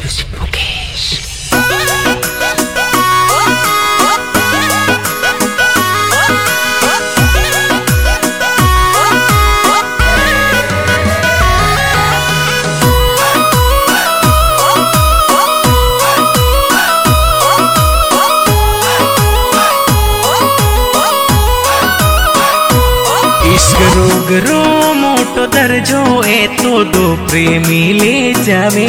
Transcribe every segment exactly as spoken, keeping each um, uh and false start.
Music Mukesh. इश्क रोग रो मोटो दर्जो ए तो दो प्रेमी ले जावे।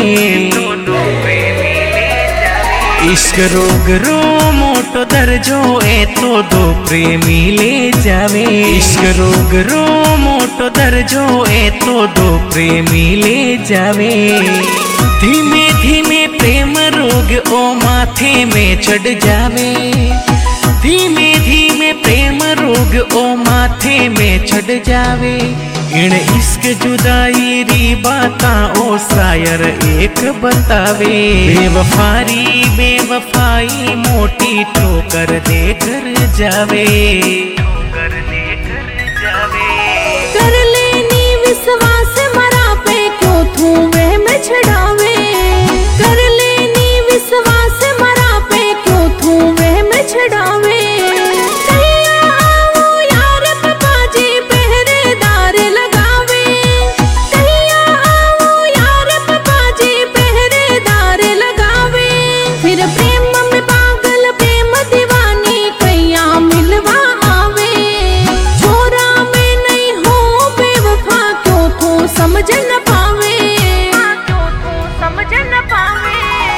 इश्क रोग रो मोटो दर्जो ए तो दो प्रेमी ले जावे। इश्क रोग रो मोटो दर्जो ए तो दो प्रेमी ले जावे। धीमे धीमे प्रेम रोग ओ माथे में चढ़ जावे। धीमे धीमे प्रेम रोग ओ माथे में चढ़ जावे। इण इश्क जुदाई री बाता ओ शायर एक बतावे। बेवफारी बेवफाई मोटी ठोकर देकर जावे। ठोकर देकर जावे। कर लेनी विश्वास मरा पे क्यों तू वह में छड़ावे। कर लेनी विश्वास मरा पे क्यों तू वह में छड़ावे। समझ न पावे, समझ न पावे।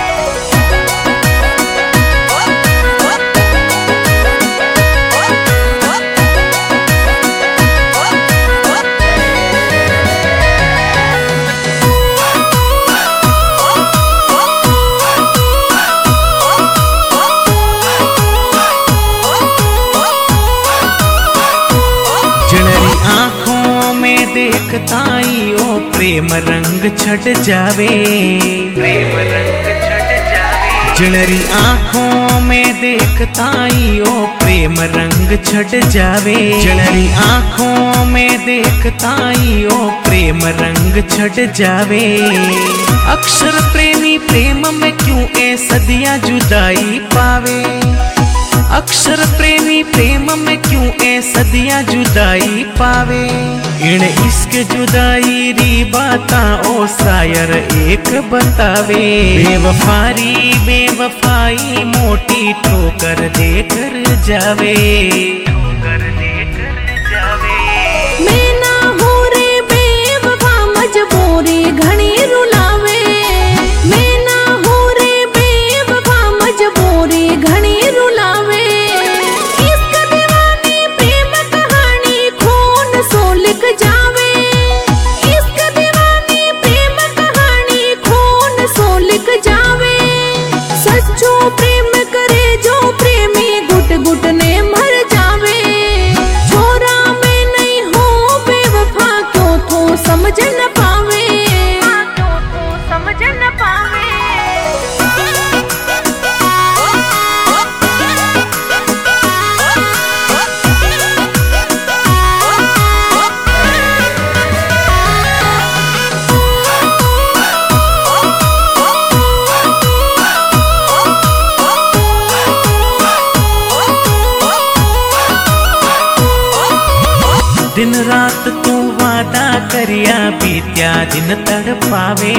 जनरी आँखों में देखताई ओ प्रेम रंग छट जावे। प्रेम रंग छट जावे। जनरी आँखों में देखताई ओ प्रेम रंग छट जावे। जनरी आँखों में देखताई ओ प्रेम रंग छट जावे। अक्सर प्रेमी प्रेम में क्यों ए सदियां जुदाई पावे। अक्सर प्रेमी प्रेम में क्यों ए सदियां जुदाई पावे। इण इश्क जुदाई री बाता ओ शायर एक बतावे। बेवफारी बेवफाई मोटी ठोकर देकर जावे। ठोकर देकर जावे। मैं ना हो रे बेवफा मजबूरी घणी रुलावे। मैं ना हो रे बेवफा मजबूरी घणी रुलावे। जावे इश्क दीवानी प्रेम कहानी खून सो लिख जावे। सच्चो प्रेम करे जो प्रेमी घुट घुट ने मर जावे। छोरा में नहीं हो बेवफा क्यों तो समझ न पावे। क्यों तो समझ न पावे। दिन रात तू वादा करिया बीत्या दिन तड़पावे।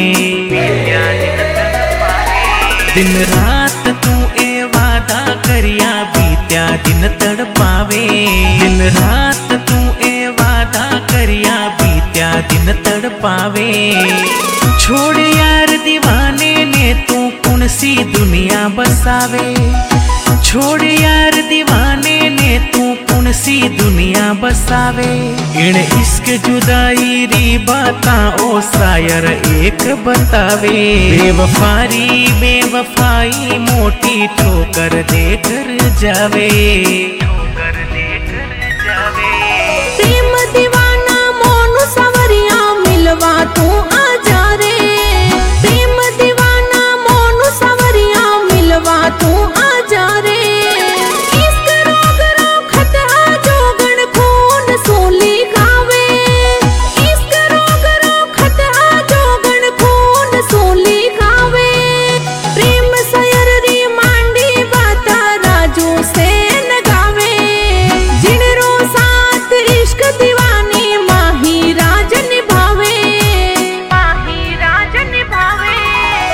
दिन रात तू ए वादा करिया बीत्या दिन तड़पावे। दिन रात तू ए वादा करिया बीत्या दिन तड़पावे। छोड़ यार दीवाने ने तू कौन सी दुनिया बसावे। छोड़ यार दीवाने ने तू कौन सी दुनिया बसावे। इण इश्क जुदाई री बाता ओ शायर एक बतावे। बेवफारी बेवफाई मोटी ठोकर देकर जावे। ठोकर देकर जावे। प्रेम दीवाना मोनू सवरिया मिलवा तू आ जा रे। प्रेम दीवाना मोनू सवरिया मिलवा तू आ जा रे। इश्क रोग रो खत आ जोगण खून सो लिखावे। इश्क रोग रो खत आ जोगण खून सो